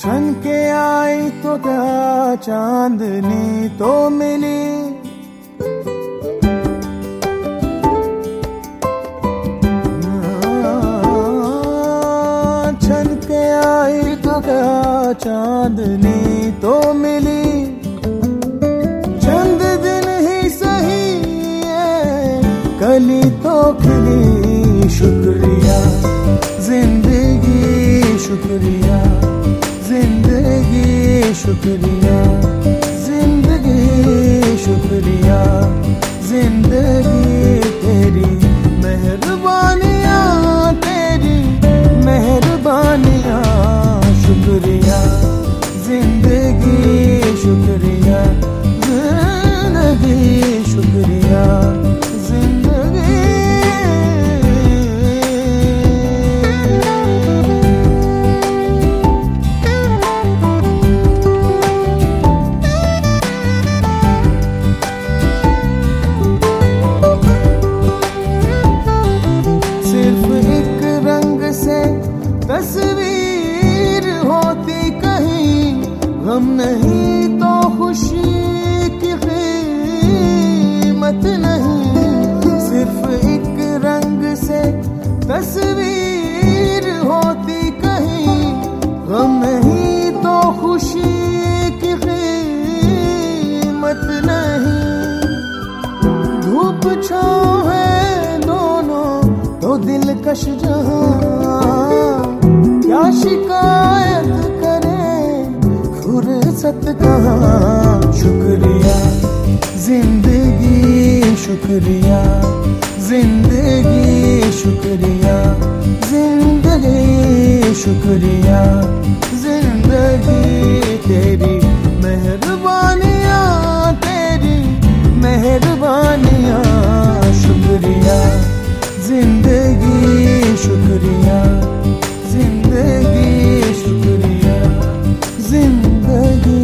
छन के आई तो क्या चांदनी तो मिली, छन के आई तो क्या चांदनी तो मिली। चंद दिन ही सही कली तो खिली, शुक्रिया जिंदगी शुक्रिया जिंदगी शुक्रिया जिंदगी शुक्रिया जिंदगी तेरी मेहरबानियाँ, तेरी मेहरबानियाँ, शुक्रिया जिंदगी शुक्रिया जिंदगी शुक्रिया जिंदगी। सिर्फ एक रंग से तस्वीर होती कहीं, गम नहीं तो खुशी की कीमत नहीं। सिर्फ एक रंग से तस्वीर होती कहीं, गम नहीं तो खुशी की कीमत नहीं। धूप छाँव है दोनों तो दिलकश जहाँ, क्या शिकायत करें फुर्सत कहाँ। शुक्रिया जिंदगी शुक्रिया जिंदगी शुक्रिया जिंदगी शुक्रिया जिंदगी तेरी मेहरबानियाँ, तेरी मेहरबानियाँ, शुक्रिया जिंदगी शुक्रिया जिंदगी शुक्रिया जिंदगी।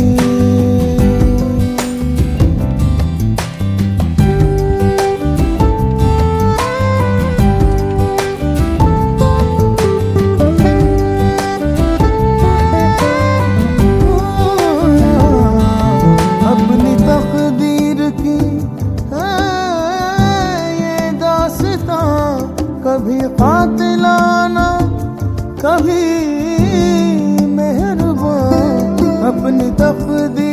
अपनी तकदीर की है ये दास्तां, कभी कातिलाना कभी मेहरबान। अपनी तकदीर